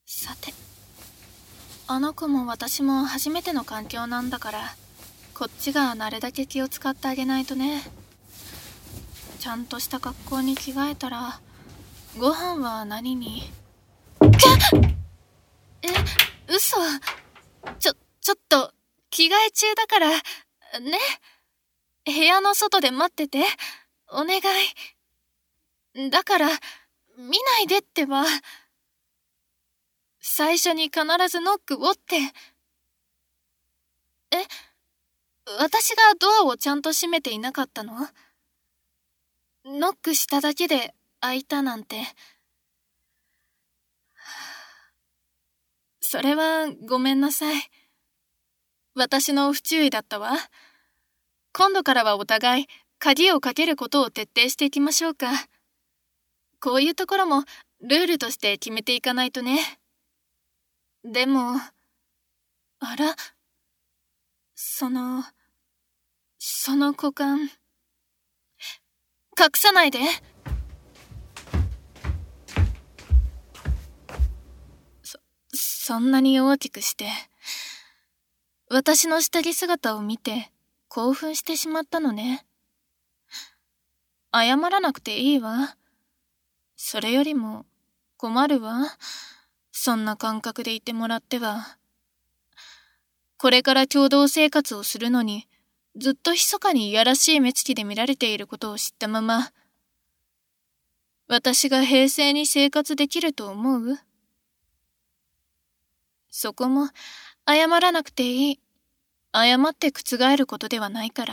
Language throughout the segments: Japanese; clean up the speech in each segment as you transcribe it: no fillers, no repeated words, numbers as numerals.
さて、あの子も私も初めての環境なんだから、こっちがなるだけ気を使ってあげないとね。ちゃんとした格好に着替えたら、ご飯は何に？嘘。ちょっと、着替え中だから、ね。部屋の外で待ってて、お願い。だから、見ないでってば。最初に必ずノックをって。私がドアをちゃんと閉めていなかったの？ノックしただけで開いたなんて。それはごめんなさい。私の不注意だったわ。今度からはお互い鍵をかけることを徹底していきましょうか。こういうところもルールとして決めていかないとね。でも、あら、その股間、隠さないで。そんなに大きくして、私の下着姿を見て興奮してしまったのね。謝らなくていいわ。それよりも困るわ。そんな感覚でいてもらっては。これから共同生活をするのに、ずっと密かにいやらしい目つきで見られていることを知ったまま、私が平静に生活できると思う？そこも謝らなくていい。謝って覆ることではないから。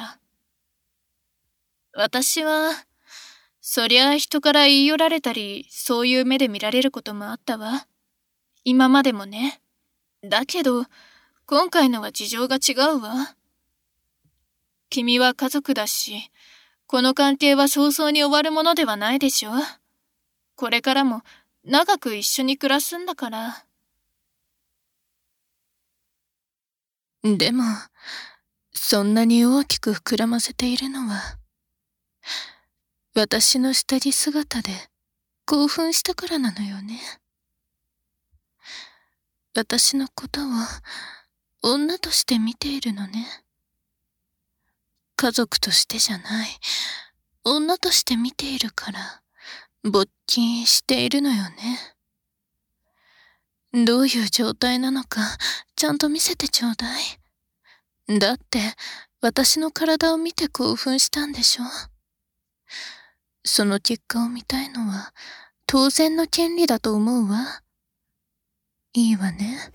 私は、そりゃあ人から言い寄られたり、そういう目で見られることもあったわ。今までもね。だけど、今回のは事情が違うわ。君は家族だし、この関係は早々に終わるものではないでしょ。これからも長く一緒に暮らすんだから。でも、そんなに大きく膨らませているのは、私の下着姿で興奮したからなのよね。私のことを女として見ているのね。家族としてじゃない、女として見ているから、没菌しているのよね。どういう状態なのか、ちゃんと見せてちょうだい。だって、私の体を見て興奮したんでしょ。その結果を見たいのは、当然の権利だと思うわ。いいわね。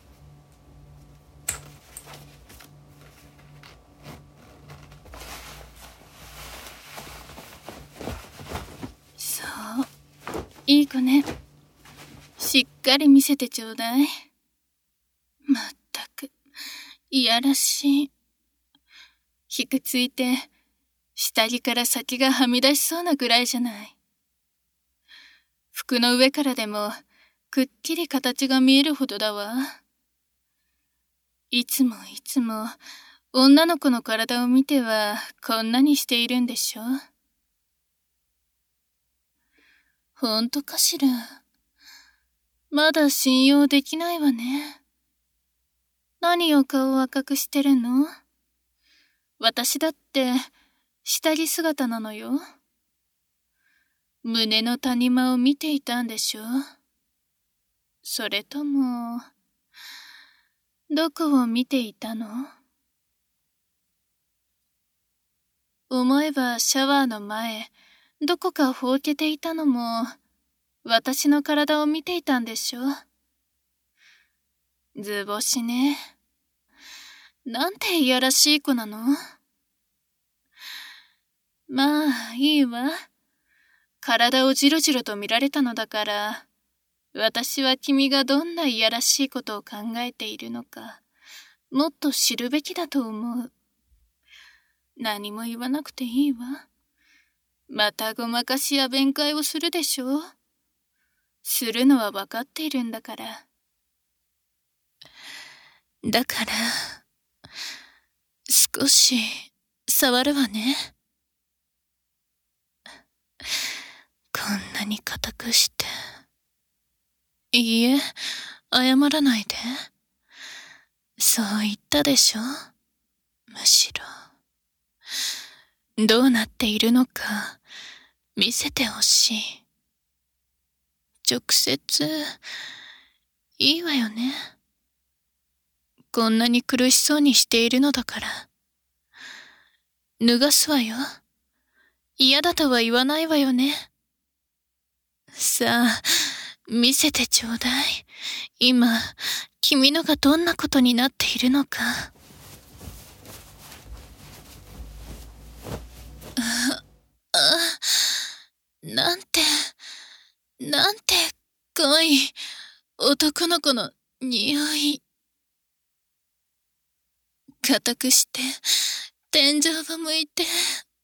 そう、いい子ね。しっかり見せてちょうだい。まったく、いやらしい。ひくついて、下着から先がはみ出しそうなぐらいじゃない。服の上からでも、くっきり形が見えるほどだわ。いつも女の子の体を見てはこんなにしているんでしょ。ほんとかしら。まだ信用できないわね。何を顔を赤くしてるの？私だって下着姿なのよ。胸の谷間を見ていたんでしょ。それとも、どこを見ていたの？思えばシャワーの前、どこかほうけていたのも、私の体を見ていたんでしょ。図星ね。なんていやらしい子なの？まあ、いいわ。体をじろじろと見られたのだから、私は君がどんないやらしいことを考えているのか、もっと知るべきだと思う。何も言わなくていいわ。またごまかしや弁解をするでしょ。するのは分かっているんだから。だから、少し触るわね。こんなに固くして。いいえ、 謝らないで。そう言ったでしょ。むしろ。どうなっているのか、見せてほしい。直接、いいわよね。こんなに苦しそうにしているのだから。脱がすわよ。嫌だとは言わないわよね。さあ、見せてちょうだい。今、君のがどんなことになっているのか。なんて可愛い男の子の匂い。固くして、天井を向いて。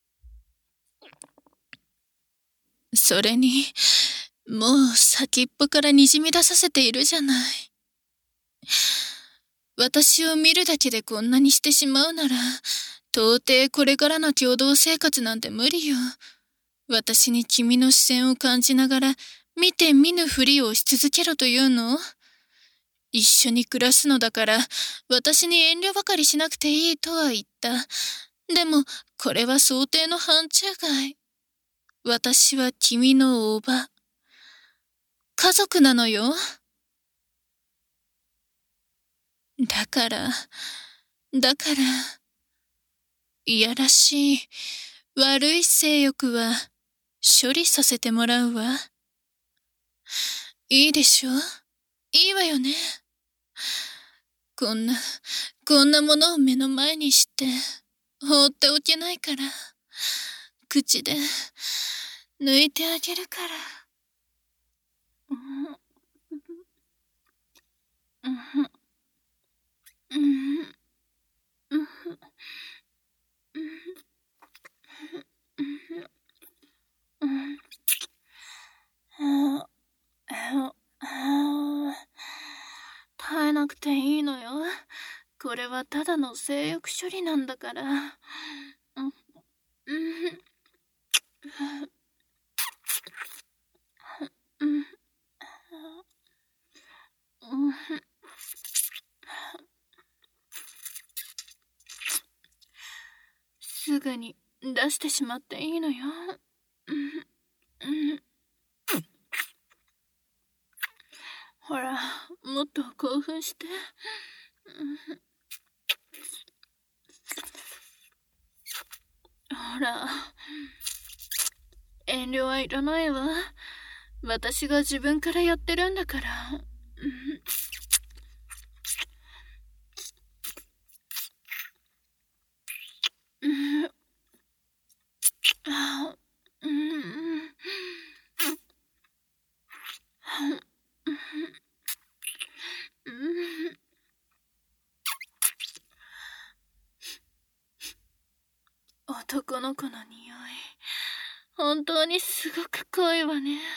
それに、もう先っぽから滲み出させているじゃない。私を見るだけでこんなにしてしまうなら、到底これからの共同生活なんて無理よ。私に君の視線を感じながら、見て見ぬふりをし続けろというの？一緒に暮らすのだから、私に遠慮ばかりしなくていいとは言った。でも、これは想定の範疇外。私は君の叔母。家族なのよ。だから、いやらしい、悪い性欲は、処理させてもらうわ。いいでしょ？いいわよね。こんなものを目の前にして、放っておけないから、口で、抜いてあげるから。耐えなくていいのよ。これはただの性欲処理なんだから。すぐに出してしまっていいのよ。ほら、もっと興奮して。ほら、遠慮はいらないわ。私が自分からやってるんだから。男の子の匂い、本当にすごく濃いわね。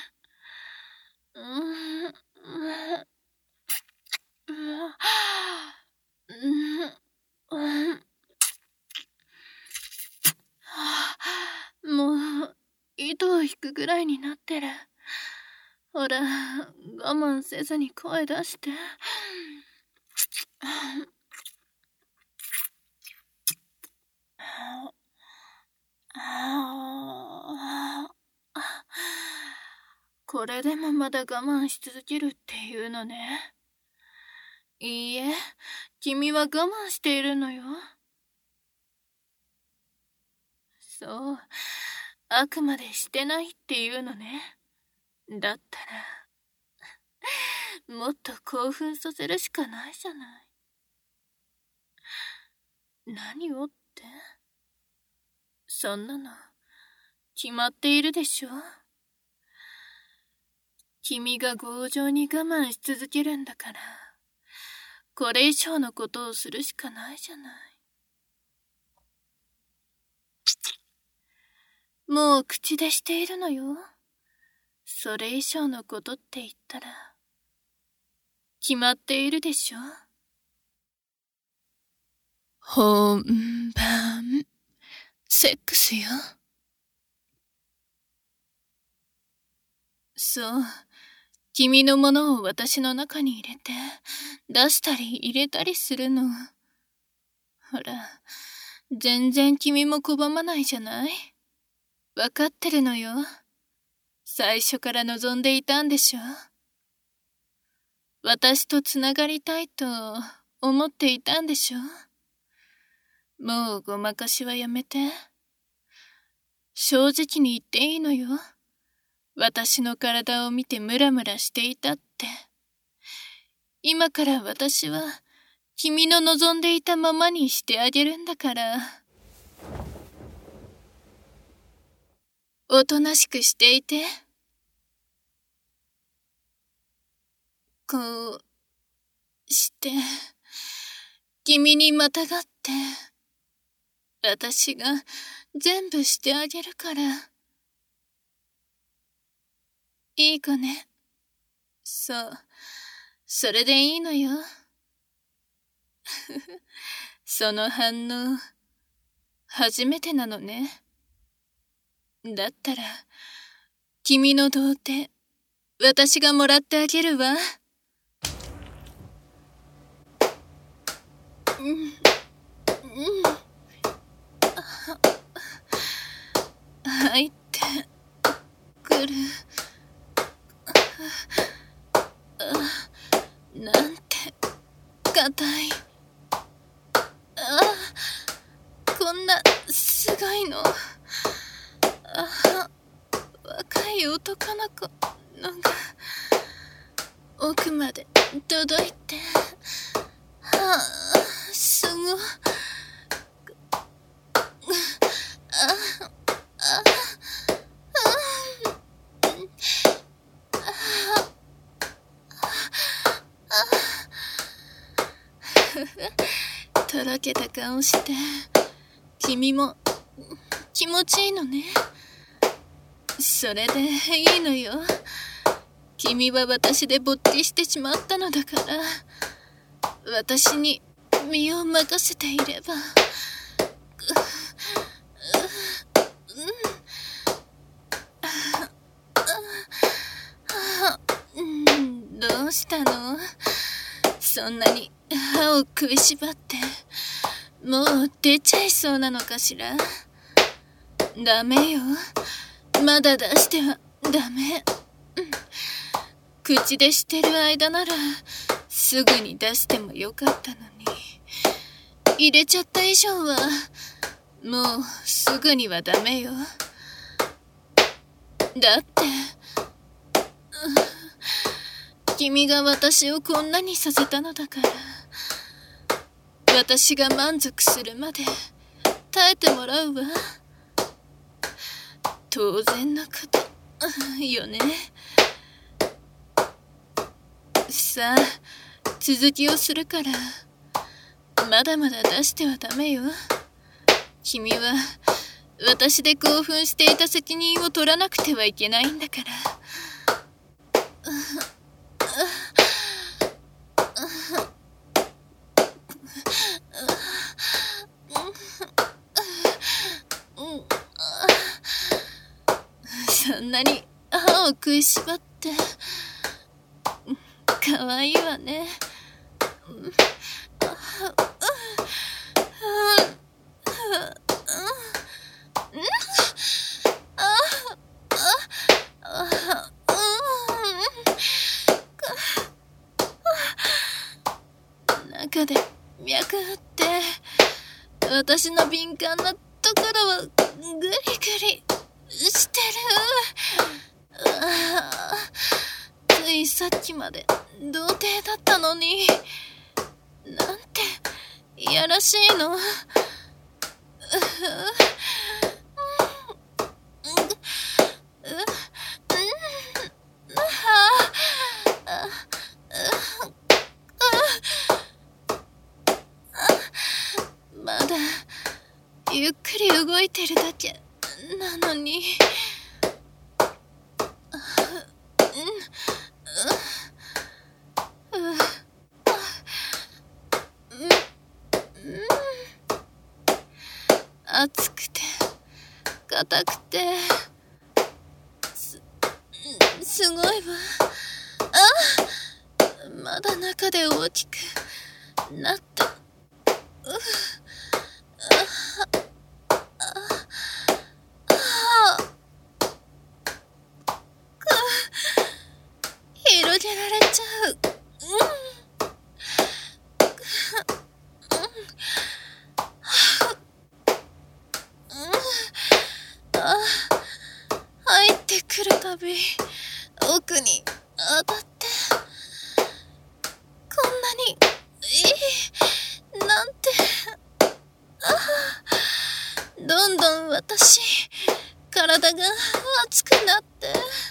もう糸を引くぐらいになってる。ほら、我慢せずに声出して。これでもまだ我慢し続けるっていうのね。いいえ、君は我慢しているのよ。そう、あくまでしてないっていうのね。だったら、もっと興奮させるしかないじゃない。何をって？そんなの、決まっているでしょ。君が強情に我慢し続けるんだから、これ以上のことをするしかないじゃない。もう口でしているのよ。それ以上のことって言ったら、決まっているでしょ。本番、セックスよ。そう、 君のものを私の中に入れて、出したり入れたりするの。ほら、全然君も拒まないじゃない？わかってるのよ。最初から望んでいたんでしょ？私とつながりたいと思っていたんでしょ？もうごまかしはやめて。正直に言っていいのよ。私の体を見てムラムラしていたって。今から私は君の望んでいたままにしてあげるんだから。おとなしくしていて。こうして、君にまたがって、私が全部してあげるから。いい子ね。そう、それでいいのよ。その反応、初めてなのね。だったら、君の童貞、私がもらってあげるわ。入ってくる。なんて硬い。こんなすごいの。若い男の子のが奥まで届いて、すごい。とろけた顔して、君も気持ちいいのね。それでいいのよ。君は私でぼっちしてしまったのだから、私に身を任せていれば。どうしたの？そんなに歯を食いしばって、もう出ちゃいそうなのかしら？ダメよ。まだ出してはダメ。口でしてる間ならすぐに出してもよかったのに、入れちゃった以上はもうすぐにはダメよ。だって君が私をこんなにさせたのだから、私が満足するまで耐えてもらうわ。当然のことよね。さあ、続きをするから。まだまだ出してはダメよ。君は私で興奮していた責任を取らなくてはいけないんだから。そんなに歯を食いしばってかわいいわね。中で脈打って私の敏感なところをグリグリしてる。ついさっきまで童貞だったのに、なんていやらしいの。まだゆっくり動いてるだけなのに。熱くて硬くてすごいわ。 まだ中で大きくなって、広げられちゃう。入ってくるたび奥に当たって、こんなにいいなんて。どんどん私、体が熱くなって、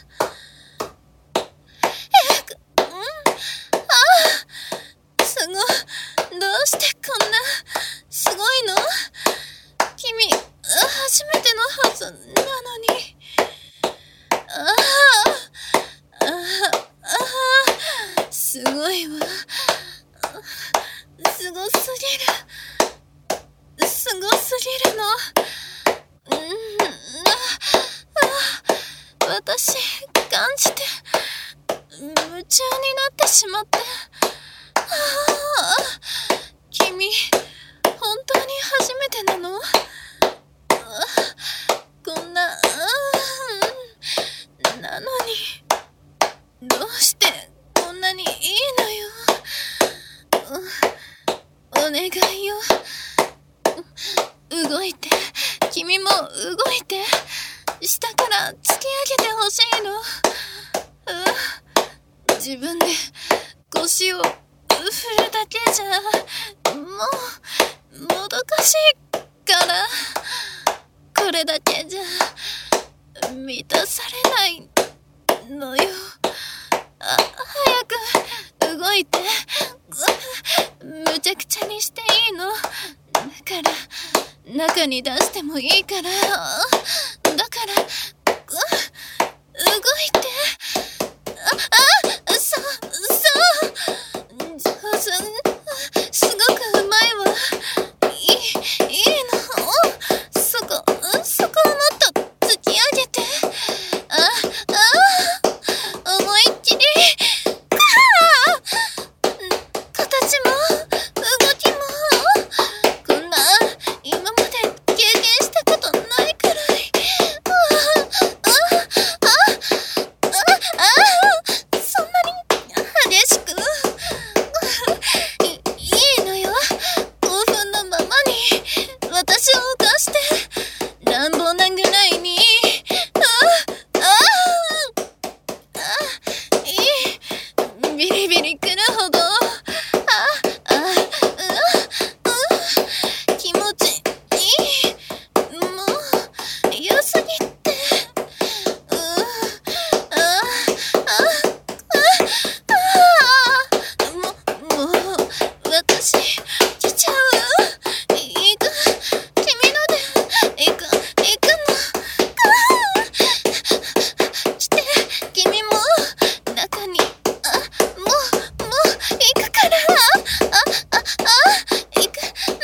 すごい。どうしてこんなすごいの？君、初めてのはずなのに。すごいわ。すごすぎる。すごすぎるの。私、感じて、夢中になってしまって。君、本当に初めてなの？こんな、なのに、どうしてこんなにいいのよ。お願いよ。動いて、君も動いて、下から突き上げてほしいの。自分で腰を振るだけじゃ、もどかしいから、これだけじゃ満たされないのよ。早く動いて、むちゃくちゃにしていいの。だから中に出してもいいから、だから動いて。上手。すごくうまいわ。いいの。そこをもっと突き上げて。思いっきり。形も動きも、こんな今まで経験したことないくらい。そんなに激しく。いいのよ。興奮のままに私を犯して、乱暴なぐらいに。ビリビリくるほど。気持ちいい。もう良すぎて。もう私来ちゃう。行く。君ので行くの。来て、君も中に。もう行くから。行く。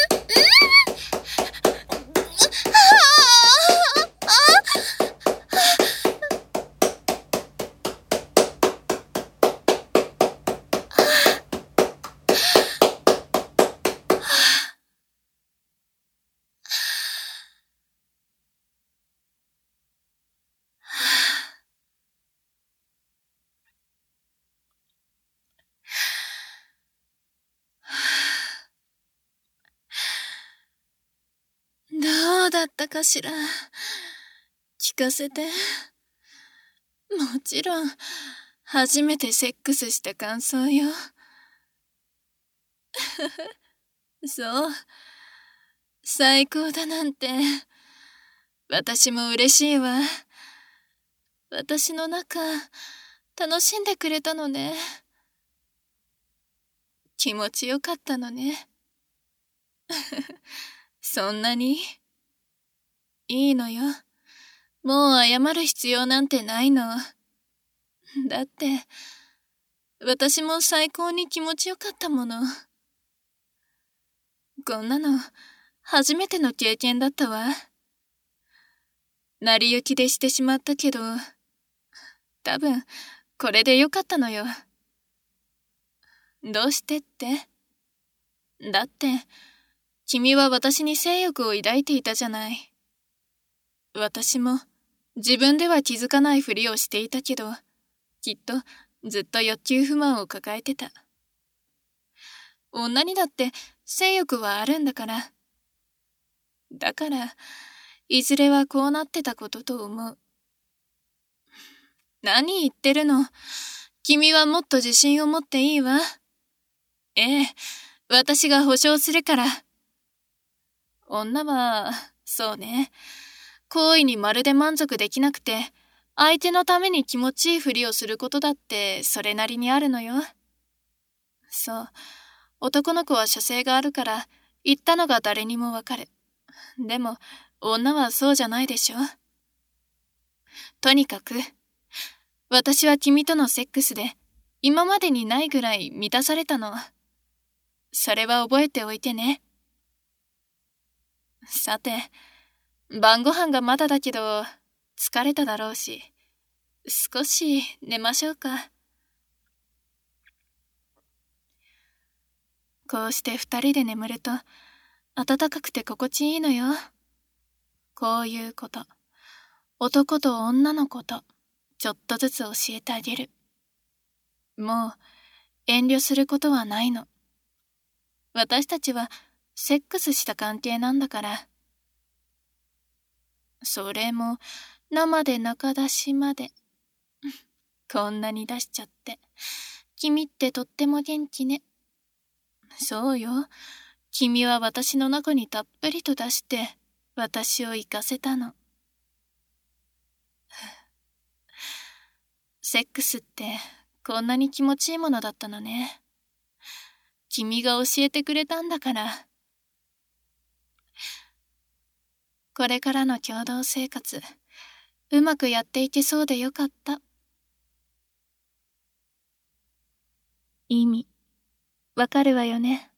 どうだったかしら。聞かせて。もちろん、初めてセックスした感想よ。そう。最高だなんて。私も嬉しいわ。私の中、楽しんでくれたのね。気持ちよかったのね。そんなに？いいのよ。もう謝る必要なんてないの。だって、私も最高に気持ちよかったもの。こんなの、初めての経験だったわ。成り行きでしてしまったけど、多分、これでよかったのよ。 どうしてって？だって、君は私に性欲を抱いていたじゃない。私も自分では気づかないふりをしていたけど、きっとずっと欲求不満を抱えてた。女にだって性欲はあるんだから。だから、いずれはこうなってたことと思う。何言ってるの。君はもっと自信を持っていいわ。ええ、私が保証するから。女は、そうね。行為にまるで満足できなくて、相手のために気持ちいいふりをすることだってそれなりにあるのよ。そう。男の子は射精があるから、言ったのが誰にもわかる。でも、女はそうじゃないでしょ。とにかく、私は君とのセックスで、今までにないぐらい満たされたの。それは覚えておいてね。さて、晩ご飯がまだだけど、疲れただろうし、少し寝ましょうか。こうして二人で眠ると、暖かくて心地いいのよ。こういうこと、男と女のこと、ちょっとずつ教えてあげる。もう、遠慮することはないの。私たちは、セックスした関係なんだから。それも、生で中出しまで。こんなに出しちゃって。君ってとっても元気ね。そうよ。君は私の中にたっぷりと出して、私を生かせたの。セックスってこんなに気持ちいいものだったのね。君が教えてくれたんだから。これからの共同生活、うまくやっていけそうでよかった。意味、わかるわよね。